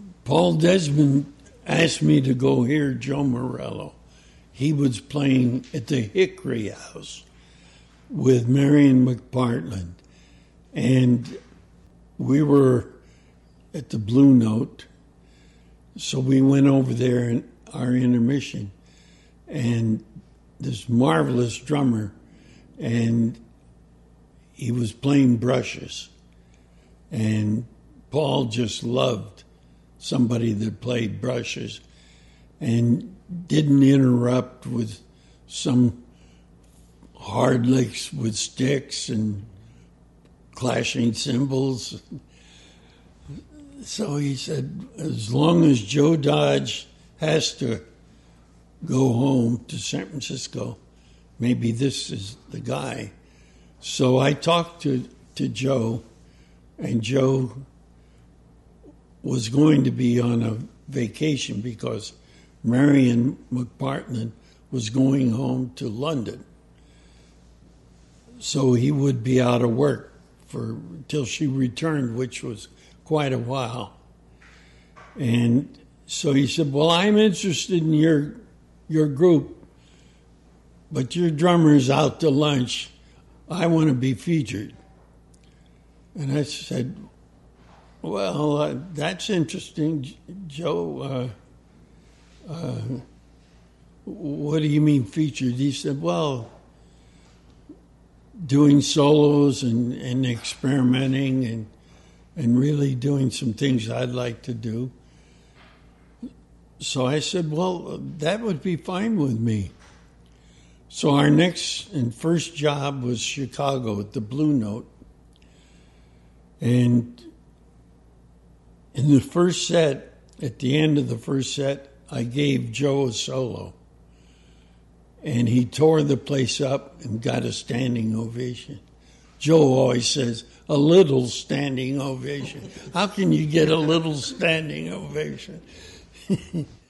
Paul Desmond asked me to go hear Joe Morello. He was playing at the Hickory House with Marion McPartland. And we were at the Blue Note. So we went over there in our intermission. And this marvelous drummer, and he was playing brushes. And Paul just loved somebody that played brushes and didn't interrupt with some hard licks with sticks and clashing cymbals. So he said, as long as Joe Dodge has to go home to San Francisco, maybe this is the guy. So I talked to Joe, and Joe was going to be on a vacation because Marion McPartland was going home to London. So he would be out of work till she returned, which was quite a while. And so he said, well, I'm interested in your group, but your drummer's out to lunch. I want to be featured. And I said, well, that's interesting, Joe. What do you mean featured? He said, well, doing solos and experimenting and really doing some things I'd like to do. So I said, well, that would be fine with me. So our next and first job was Chicago at the Blue Note. And in the first set, at the end of the first set, I gave Joe a solo. And he tore the place up and got a standing ovation. Joe always says, a little standing ovation. How can you get a little standing ovation?